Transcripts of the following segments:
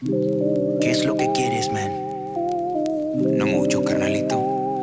¿Qué es lo que quieres, man? No mucho, carnalito.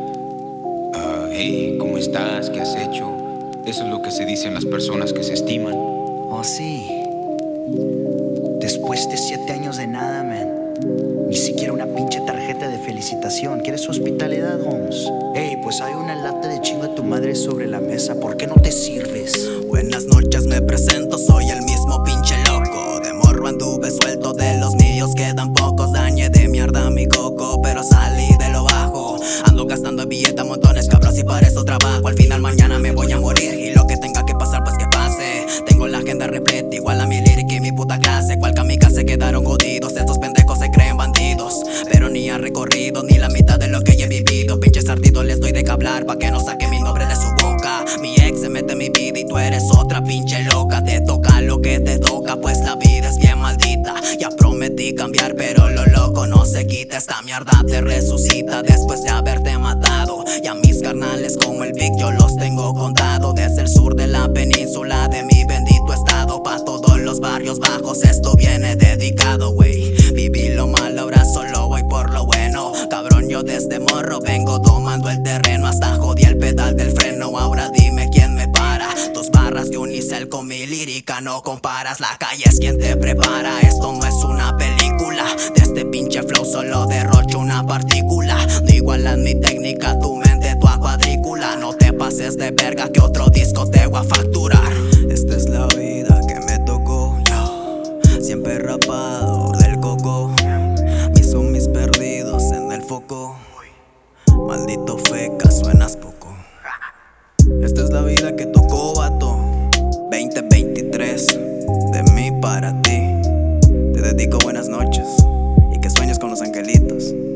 Hey, ¿cómo estás? ¿Qué has hecho? Eso es lo que se dicen las personas que se estiman. Oh, sí. Después de 7 años de nada, man. Ni siquiera una pinche tarjeta de felicitación. ¿Quieres hospitalidad, Holmes? Hey, pues hay una lata de chingo a tu madre sobre la mesa. ¿Por qué no te sirves? Buenas noches, me presento, soy el mismo pinche loco. De morro anduve suelto, de los míos quedan pocos. Dañé de mierda mi coco, pero salí de lo bajo. Ando gastando en billetes montones, cabrón, si para eso trabajo. Al final mañana me voy a morir, y lo que tenga que pasar, pues que pase. Tengo la agenda repleta, igual a mi lírica y mi puta clase. Cual kamikaze quedaron jodidos, estos pendejos se creen bandidos, pero ni han recorrido ni la mitad de lo que ya he vivido. Pinches ardidos les doy de que hablar, pa' que no saque mi nombre de su boca. Mi ex se mete en mi vida y tú eres otra pinche loca. Te toca lo que te toca, pues la vida es bien maldita. Ya prometí cambiar, pero lo loco no se quita. Esta mierda te resucita después de haberte matado. Y a mis carnales como el Big yo los tengo contado. Desde el sur de la península de mi bendito estado, pa' todos los barrios bajos esto viene dedicado, wey. Viví lo malo, ahora solo voy por lo bueno. Cabrón, yo desde morro vengo tomando el terreno, hasta jodí el pedal del freno. Ahora dime quién me para. Dos barras de unicel con mi lírica no comparas. La calle es quien te prepara, esto no es una película. De este pinche flow solo derrocho una partícula. No igualas mi técnica, tu mente, tu cuadrícula. No te pases de verga que otro disco te voy a facturar. Esta es la vida que me tocó, yo siempre rapado del coco. Mis homies perdidos en el foco. Maldito feca, suenas poco. Esta es la vida que tocó, vato. 2023, de mí para ti. Te dedico buenas noches y que sueñes con los angelitos.